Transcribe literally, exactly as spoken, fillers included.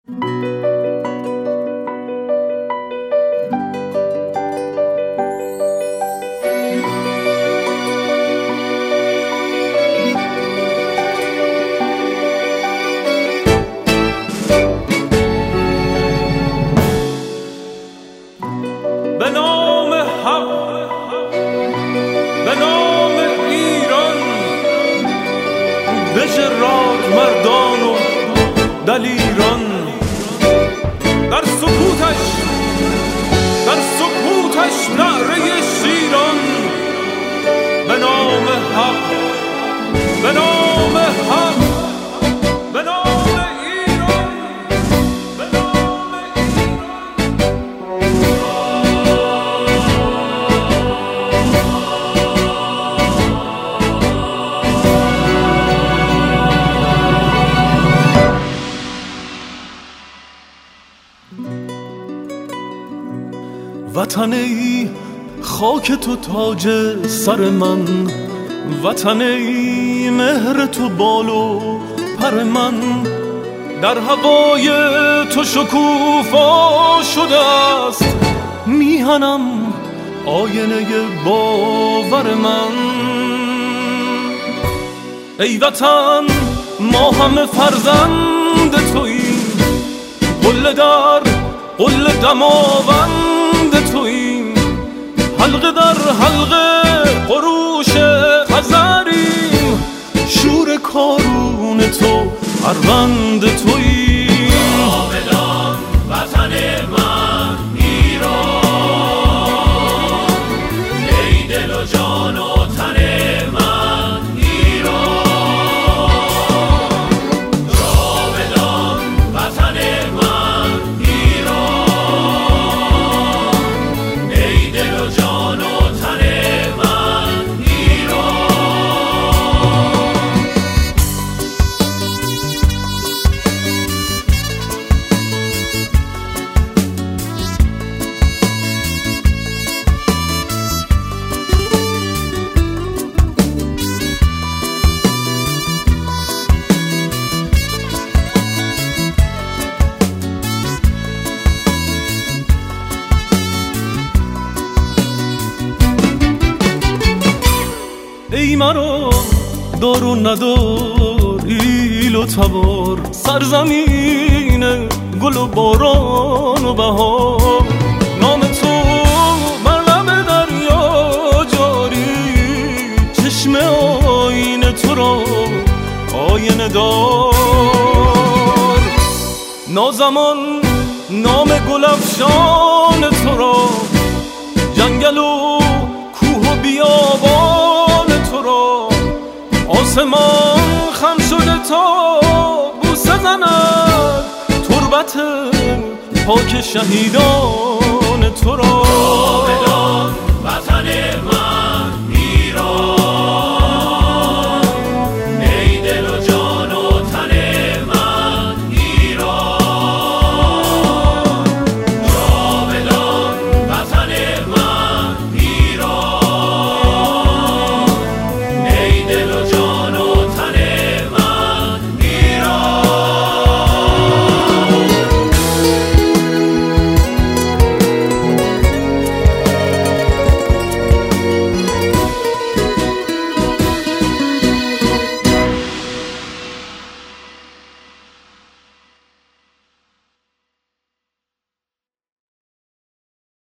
به نام حق، به نام ایران، بجراد مردان و دلیران. در سکوتش در سکوتش نعره شیران. به نام حق، به نام حق، به نام ایران، به نام وطن ای خاک تو تاج سر من، وطن ای مهر تو بال و پر من. در هوای تو شکوفا شده است میهنم آینه باور من. ای وطن ما همه فرزند توییم، قله در قله دماوند توییم، حلقه در حلقه قروش خزریم، شور کارون تو اروند توییم. جاودان وطن من ایران، ای دل و جان و تن من ایران. جاودان وطن من ایران، ای دل و جان و تن من ایران. ای مرا دار و ندار ایل و تبار، سرزمین گل و باران و بهار. نام تو بر لب دریا جاری، چشم آینه تو را آینه دار. نازمان نام گل افشان تو را، جنگل و کوه و بیابان تو را. آسمان خم شده تا بوسه زند تربت پاک شهیدان تو را.